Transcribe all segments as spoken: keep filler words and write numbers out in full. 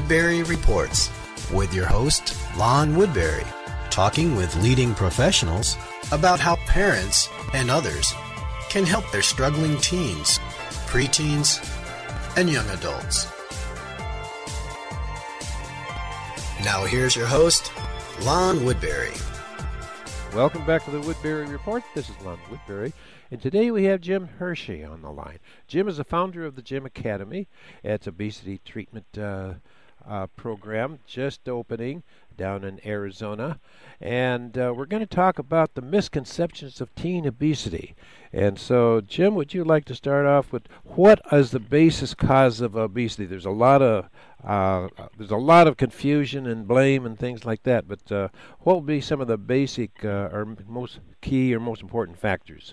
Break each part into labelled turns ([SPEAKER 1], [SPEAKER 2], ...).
[SPEAKER 1] Woodbury Reports with your host, Lon Woodbury, talking with leading professionals about how parents and others can help their struggling teens, preteens, and young adults. Now here's your host, Lon Woodbury.
[SPEAKER 2] Welcome back to the Woodbury Report. This is Lon Woodbury, and today we have Jim Hershey on the line. Jim is the founder of the Gym Academy. It's obesity treatment uh, uh, program just opening down in Arizona, and uh, we're going to talk about the misconceptions of teen obesity. And so, Jim, would you like to start off with what is the basis cause of obesity? There's a lot of uh, there's a lot of confusion and blame and things like that. But uh, what would be some of the basic uh, or most key or most important factors?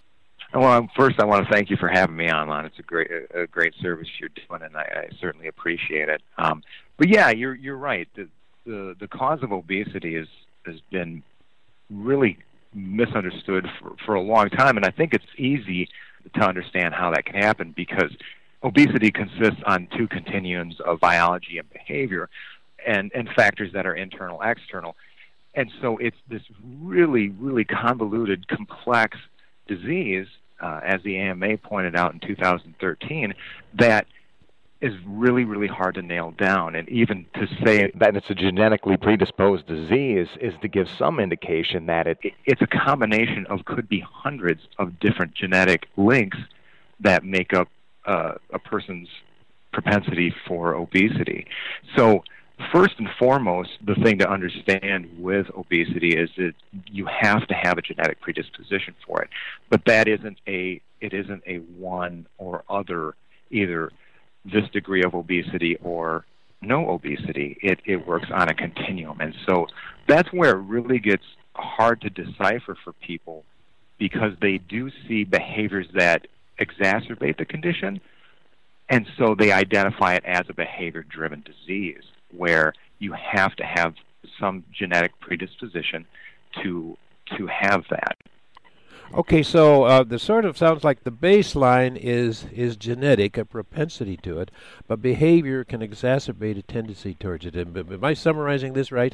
[SPEAKER 3] Well, first, I want to thank you for having me on, Lon. It's a great, a great service you're doing, and I, I certainly appreciate it. Um, but yeah, you're you're right. The, the the cause of obesity is has been really misunderstood for, for a long time, and I think it's easy to understand how that can happen because obesity consists on two continuums of biology and behavior and, and factors that are internal, external. And so it's this really, really convoluted, complex disease, uh, as the A M A pointed out in two thousand thirteen, that is really, really hard to nail down. And even to say that it's a genetically predisposed disease is to give some indication that it, it's a combination of, could be hundreds of different genetic links that make up uh, a person's propensity for obesity. So first and foremost, the thing to understand with obesity is that you have to have a genetic predisposition for it. But that isn't a, it isn't a one or other, either this degree of obesity or no obesity. It, it works on a continuum. And so that's where it really gets hard to decipher for people because they do see behaviors that exacerbate the condition, and so they identify it as a behavior-driven disease where you have to have some genetic predisposition to to have that.
[SPEAKER 2] Okay, so uh, the sort of sounds like the baseline is is genetic, a propensity to it, but behavior can exacerbate a tendency towards it. Am, am I summarizing this right?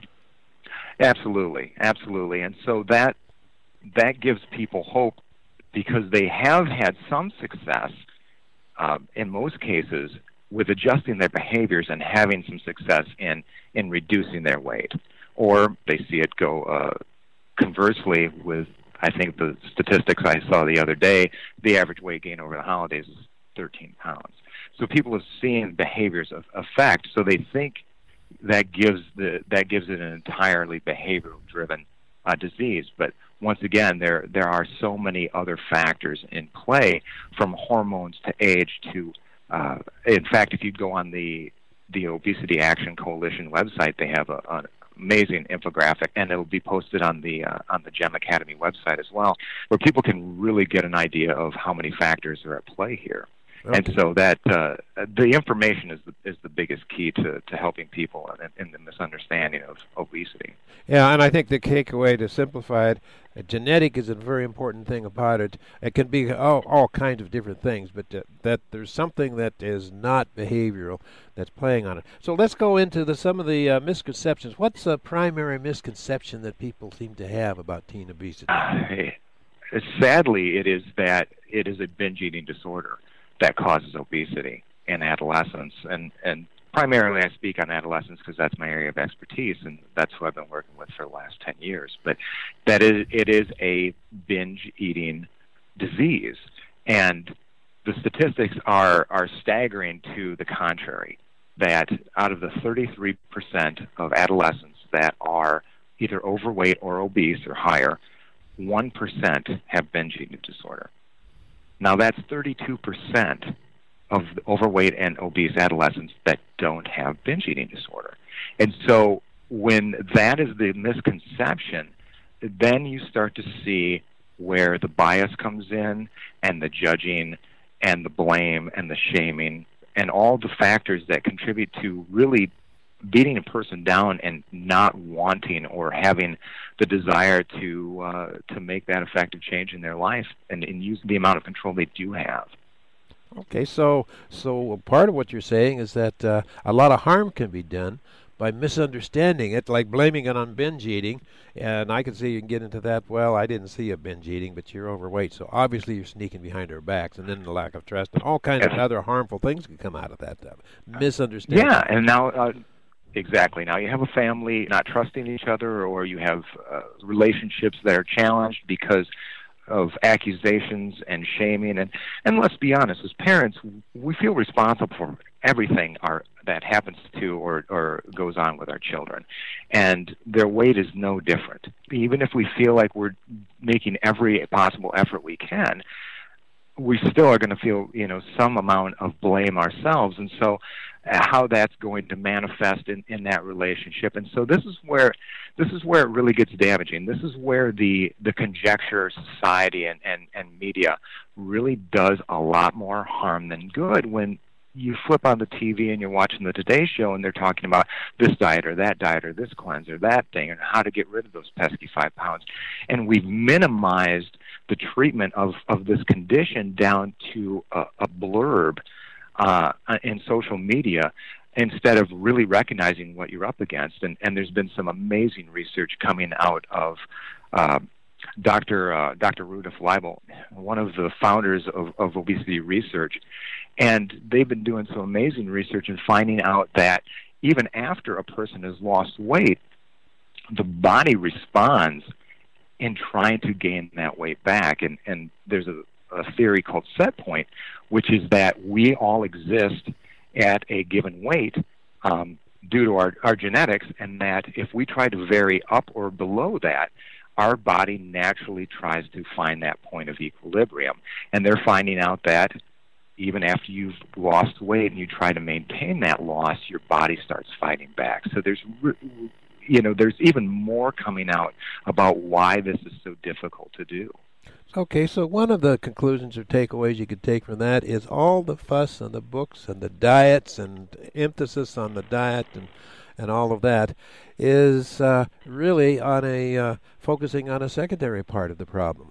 [SPEAKER 3] Absolutely, absolutely. And so that that gives people hope because they have had some success, uh, in most cases, with adjusting their behaviors and having some success in, in reducing their weight. Or they see it go uh, conversely with, I think the statistics I saw the other day, the average weight gain over the holidays is thirteen pounds. So people have seen behaviors of effect, so they think that gives the that gives it an entirely behavioral-driven uh, disease. But once again, there there are so many other factors in play, from hormones to age to, uh, in fact, if you go on the the Obesity Action Coalition website, they have a, an amazing infographic, and it'll be posted on the uh, on the Gym Academy website as well, where people can really get an idea of how many factors are at play here. Okay. And so that uh, the information is the, is the biggest key to, to helping people in, in the misunderstanding of obesity.
[SPEAKER 2] Yeah, and I think the takeaway, to simplify it, uh, genetic is a very important thing about it. It can be all, all kinds of different things, but uh, that there's something that is not behavioral that's playing on it. So let's go into the, some of the uh, misconceptions. What's the primary misconception that people seem to have about teen obesity?
[SPEAKER 3] Uh, sadly, it is that it is a binge eating disorder that causes obesity in adolescents. And, and primarily I speak on adolescents because that's my area of expertise, and that's who I've been working with for the last ten years. But that is, it is a binge-eating disease. And the statistics are, are staggering to the contrary, that out of the thirty-three percent of adolescents that are either overweight or obese or higher, one percent have binge-eating disorder. Now, that's thirty-two percent of the overweight and obese adolescents that don't have binge eating disorder. And so when that is the misconception, then you start to see where the bias comes in and the judging and the blame and the shaming and all the factors that contribute to really beating a person down and not wanting or having the desire to uh, to make that effective change in their life and, and use the amount of control they do have.
[SPEAKER 2] Okay, so so part of what you're saying is that uh, a lot of harm can be done by misunderstanding it, like blaming it on binge eating. And I can see you can get into that. Well, I didn't see you binge eating, but you're overweight, so obviously you're sneaking behind our backs, and then the lack of trust and all kinds of other harmful things can come out of that uh, misunderstanding.
[SPEAKER 3] Yeah, and now. Uh, Exactly. Now you have a family not trusting each other, or you have uh, relationships that are challenged because of accusations and shaming. And, and let's be honest, as parents, we feel responsible for everything our, that happens to or, or goes on with our children. And their weight is no different. Even if we feel like we're making every possible effort we can, we still are going to feel, you know, some amount of blame ourselves. And so how that's going to manifest in, in that relationship. And so this is where this is where it really gets damaging. This is where the, the conjecture society and, and, and media really does a lot more harm than good. When you flip on the T V and you're watching the Today Show and they're talking about this diet or that diet or this cleanser, that thing, and how to get rid of those pesky five pounds. And we've minimized the treatment of, of this condition down to a, a blurb Uh, in social media, instead of really recognizing what you're up against. And, and there's been some amazing research coming out of uh, Doctor Uh, Doctor Rudolf Leibel, one of the founders of, of obesity research. And they've been doing some amazing research and finding out that even after a person has lost weight, the body responds in trying to gain that weight back. And, and there's a a theory called set point, which is that we all exist at a given weight um, due to our, our genetics, and that if we try to vary up or below that, our body naturally tries to find that point of equilibrium. And they're finding out that even after you've lost weight and you try to maintain that loss, your body starts fighting back. So there's, you know, there's even more coming out about why this is so difficult to do.
[SPEAKER 2] Okay, so one of the conclusions or takeaways you could take from that is all the fuss and the books and the diets and emphasis on the diet and, and all of that is uh, really on a uh, focusing on a secondary part of the problem.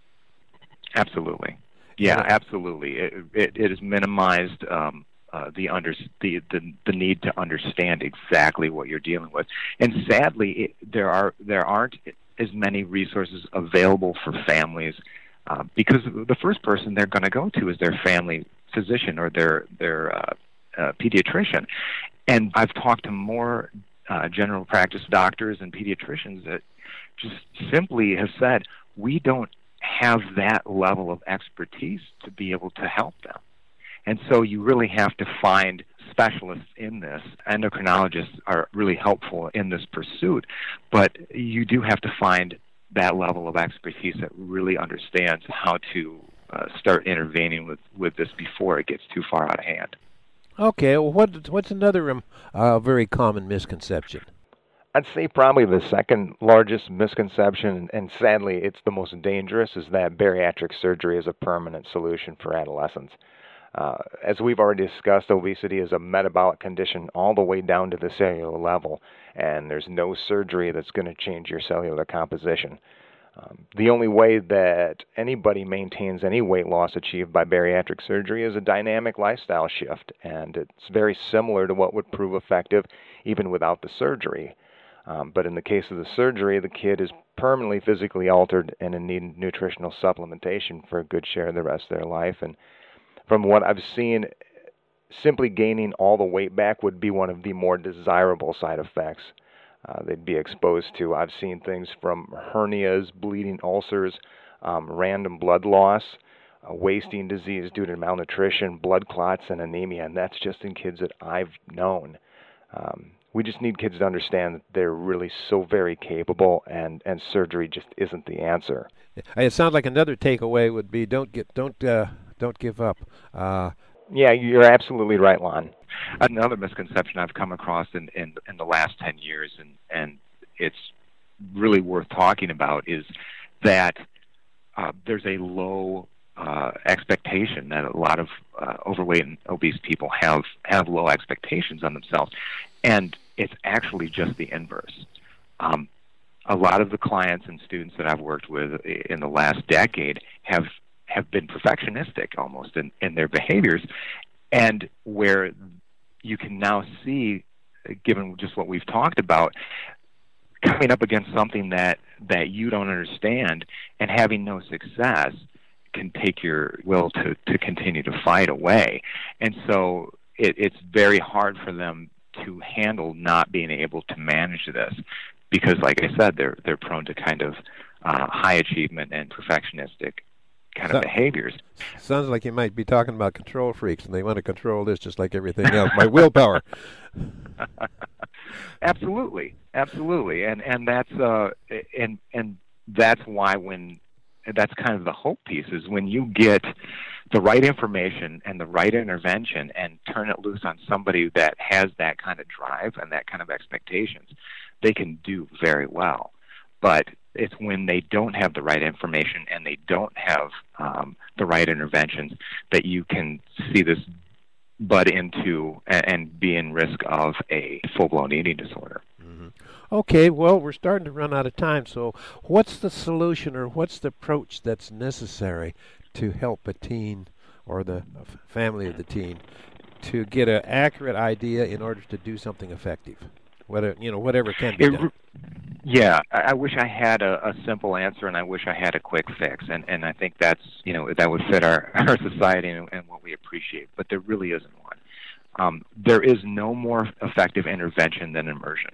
[SPEAKER 3] Absolutely. Yeah, yeah. absolutely. It, it, it has minimized um, uh, the, under, the, the the need to understand exactly what you're dealing with. And sadly, it, there are there aren't as many resources available for families uh, because the first person they're going to go to is their family physician or their their uh, uh, pediatrician. And I've talked to more uh, general practice doctors and pediatricians that just simply have said, we don't have that level of expertise to be able to help them. And so you really have to find specialists in this. Endocrinologists are really helpful in this pursuit, but you do have to find that level of expertise that really understands how to uh, start intervening with, with this before it gets too far out of hand.
[SPEAKER 2] Okay, well, what, what's another um, uh, very common misconception?
[SPEAKER 4] I'd say probably the second largest misconception, and sadly it's the most dangerous, is that bariatric surgery is a permanent solution for adolescents. Uh, as we've already discussed, obesity is a metabolic condition all the way down to the cellular level, and there's no surgery that's going to change your cellular composition. Um, the only way that anybody maintains any weight loss achieved by bariatric surgery is a dynamic lifestyle shift, and it's very similar to what would prove effective even without the surgery. Um, but in the case of the surgery, the kid is permanently physically altered and in need of nutritional supplementation for a good share of the rest of their life. And from what I've seen, simply gaining all the weight back would be one of the more desirable side effects uh, they'd be exposed to. I've seen things from hernias, bleeding ulcers, um, random blood loss, uh, wasting disease due to malnutrition, blood clots, and anemia, and that's just in kids that I've known. Um, we just need kids to understand that they're really so very capable, and, and surgery just isn't the answer.
[SPEAKER 2] It sounds like another takeaway would be don't get don't uh, don't give up. Uh,
[SPEAKER 4] yeah, you're absolutely right, Lon.
[SPEAKER 3] Another misconception I've come across in, in, in the last ten years, and, and it's really worth talking about, is that uh, there's a low uh, expectation that a lot of uh, overweight and obese people have, have low expectations on themselves. And it's actually just the inverse. Um, a lot of the clients and students that I've worked with in the last decade have have been perfectionistic almost in, in their behaviors, and where you can now see, given just what we've talked about, coming up against something that, that you don't understand and having no success can take your will to, to continue to fight away. And so it, it's very hard for them to handle not being able to manage this because, like I said, they're they're prone to kind of uh, high achievement and perfectionistic kind
[SPEAKER 2] so,
[SPEAKER 3] of behaviors.
[SPEAKER 2] Sounds like you might be talking about control freaks, and they want to control this just like everything else by willpower.
[SPEAKER 3] Absolutely, absolutely, and and that's uh, and and that's why when that's kind of the hope piece is when you get the right information and the right intervention and turn it loose on somebody that has that kind of drive and that kind of expectations, they can do very well. But it's when they don't have the right information and they don't have um, the right interventions that you can see this bud into and, and be in risk of a full-blown eating disorder.
[SPEAKER 2] Mm-hmm. Okay, well, we're starting to run out of time, so what's the solution or what's the approach that's necessary to help a teen or the family of the teen to get an accurate idea in order to do something effective? Whether, you know, whatever can be
[SPEAKER 3] it,
[SPEAKER 2] done.
[SPEAKER 3] Yeah, I, I wish I had a, a simple answer, and I wish I had a quick fix, and, and I think that's, you know, that would fit our, our society and, and what we appreciate, but there really isn't one. Um, there is no more effective intervention than immersion.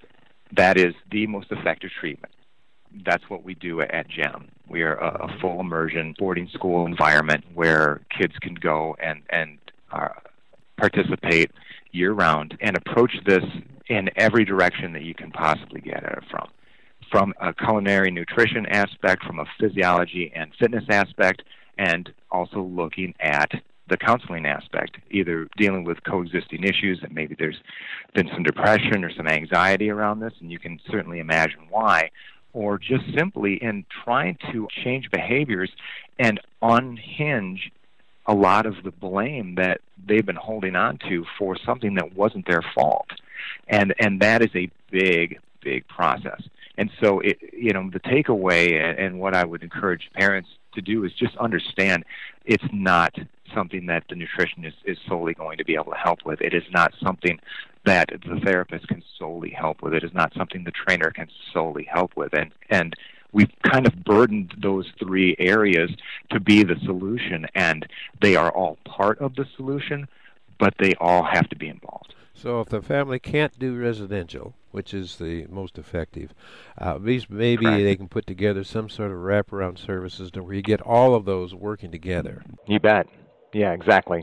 [SPEAKER 3] That is the most effective treatment. That's what we do at GEM. We are a, a full immersion boarding school environment where kids can go and, and uh, participate year-round and approach this in every direction that you can possibly get at it from. From a culinary nutrition aspect, from a physiology and fitness aspect, and also looking at the counseling aspect, either dealing with coexisting issues, and maybe there's been some depression or some anxiety around this, and you can certainly imagine why, or just simply in trying to change behaviors and unhinge a lot of the blame that they've been holding on to for something that wasn't their fault. And and that is a big, big process. And so, it, you know, the takeaway and, and what I would encourage parents to do is just understand it's not something that the nutritionist is solely going to be able to help with. It is not something that the therapist can solely help with. It is not something the trainer can solely help with. And, and we've kind of burdened those three areas to be the solution, and they are all part of the solution, but they all have to be involved.
[SPEAKER 2] So if the family can't do residential, which is the most effective, uh, at least maybe
[SPEAKER 3] Correct.
[SPEAKER 2] They can put together some sort of wraparound services to where you get all of those working together.
[SPEAKER 4] You bet. Yeah, exactly.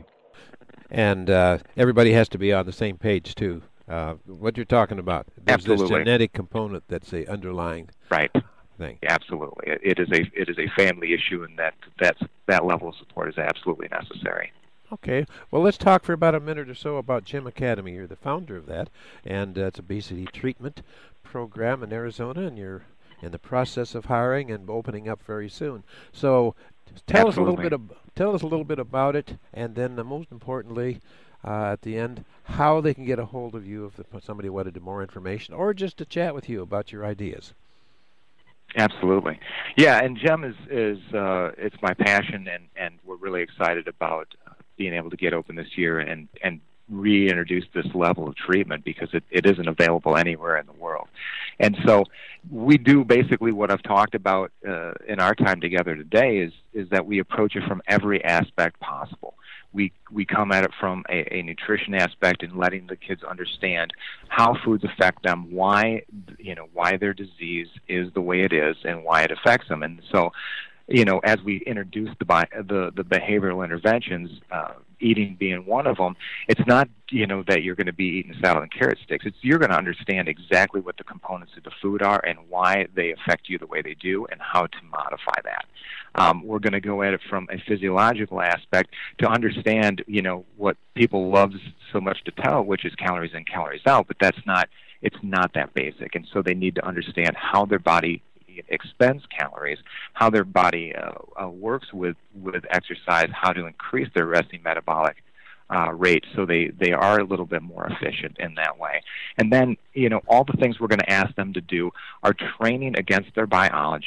[SPEAKER 2] And uh, everybody has to be on the same page, too. Uh, what you're talking about. There's
[SPEAKER 3] Absolutely.
[SPEAKER 2] this genetic component that's a underlying
[SPEAKER 3] right.
[SPEAKER 2] thing.
[SPEAKER 3] Absolutely. It, it is a it is a family issue, and that that's, that level of support is absolutely necessary.
[SPEAKER 2] Okay. Well, let's talk for about a minute or so about GEM Academy. You're the founder of that, and uh, it's obesity treatment program in Arizona, and you're in the process of hiring and opening up very soon. So, tell Absolutely. us a little bit. Of, tell us a little bit about it, and then uh, most importantly, uh, at the end, how they can get a hold of you if somebody wanted more information, or just to chat with you about your ideas.
[SPEAKER 3] Absolutely. Yeah, and GEM is is uh, it's my passion, and, and we're really excited about uh, being able to get open this year and, and reintroduce this level of treatment because it, it isn't available anywhere in the world. And so we do basically what I've talked about uh, in our time together today is is that we approach it from every aspect possible. We we come at it from a, a nutrition aspect and letting the kids understand how foods affect them, why you know why their disease is the way it is, and why it affects them. And so, you know, as we introduce the the, the behavioral interventions, uh, eating being one of them, it's not you know that you're going to be eating salad and carrot sticks. It's you're going to understand exactly what the components of the food are and why they affect you the way they do, and how to modify that. Um, we're going to go at it from a physiological aspect to understand, you know, what people love so much to tell, which is calories in, calories out, but that's not, it's not that basic. And so they need to understand how their body expends calories, how their body uh, uh, works with, with exercise, how to increase their resting metabolic uh, rate so they, they are a little bit more efficient in that way. And then, you know, all the things we're going to ask them to do are training against their biology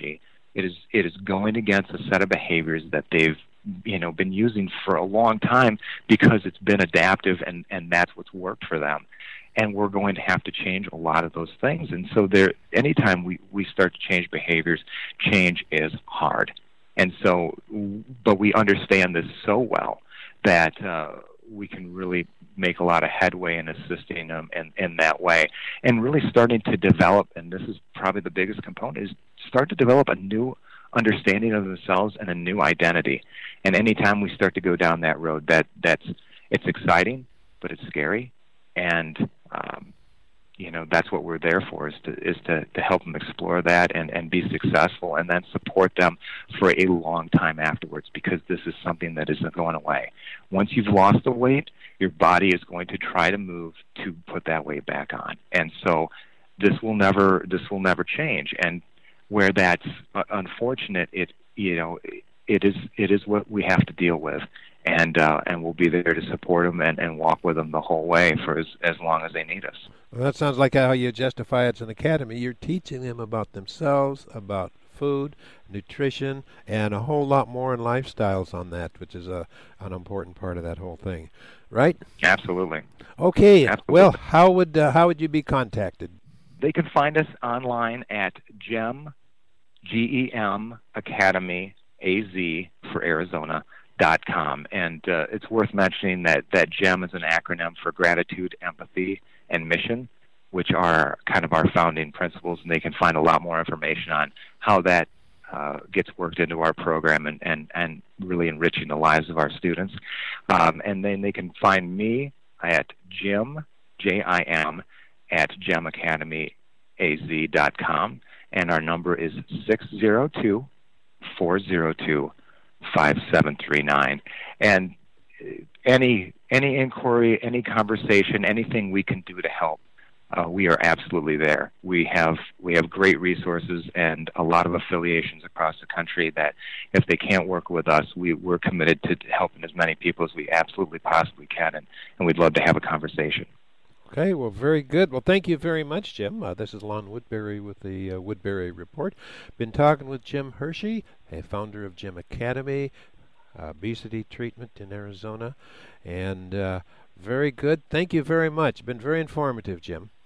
[SPEAKER 3] It is it is going against a set of behaviors that they've you know been using for a long time because it's been adaptive and and that's what's worked for them. And we're going to have to change a lot of those things. And so there, anytime we, we start to change behaviors, change is hard. And so, but we understand this so well that uh, we can really make a lot of headway in assisting them in, in that way. And really starting to develop, and this is probably the biggest component, is start to develop a new understanding of themselves and a new identity. And anytime we start to go down that road, that that's it's exciting, but it's scary. And um, you know that's what we're there for is to is to, to help them explore that and, and be successful, and then support them for a long time afterwards, because this is something that isn't going away. Once you've lost the weight, your body is going to try to move to put that weight back on, and so this will never this will never change. And where that's uh, unfortunate, it you know it is it is what we have to deal with. And uh, and we'll be there to support them and, and walk with them the whole way for as, as long as they need us.
[SPEAKER 2] Well, that sounds like how you justify it's an academy. You're teaching them about themselves, about food, nutrition, and a whole lot more in lifestyles on that, which is a an important part of that whole thing, right?
[SPEAKER 3] Absolutely.
[SPEAKER 2] Okay.
[SPEAKER 3] Absolutely.
[SPEAKER 2] Well, how would uh, how would you be contacted?
[SPEAKER 3] They can find us online at GEM, G E M Academy, A Z for Arizona. Dot com. And uh, it's worth mentioning that, that GEM is an acronym for Gratitude, Empathy, and Mission, which are kind of our founding principles, and they can find a lot more information on how that uh, gets worked into our program and, and, and really enriching the lives of our students. Um, and then they can find me at Jim, J I M, at gem academy a z dot com, and our number is six zero two, four zero two, five seven three nine. And any any inquiry, any conversation, anything we can do to help, uh, we are absolutely there. We have we have great resources and a lot of affiliations across the country that if they can't work with us, we, we're committed to helping as many people as we absolutely possibly can, and, and we'd love to have a conversation.
[SPEAKER 2] Okay, well, very good. Well, thank you very much, Jim. Uh, this is Lon Woodbury with the uh, Woodbury Report. Been talking with Jim Hershey, a founder of GEM Academy, uh, obesity treatment in Arizona, and uh, very good. Thank you very much. Been very informative, Jim.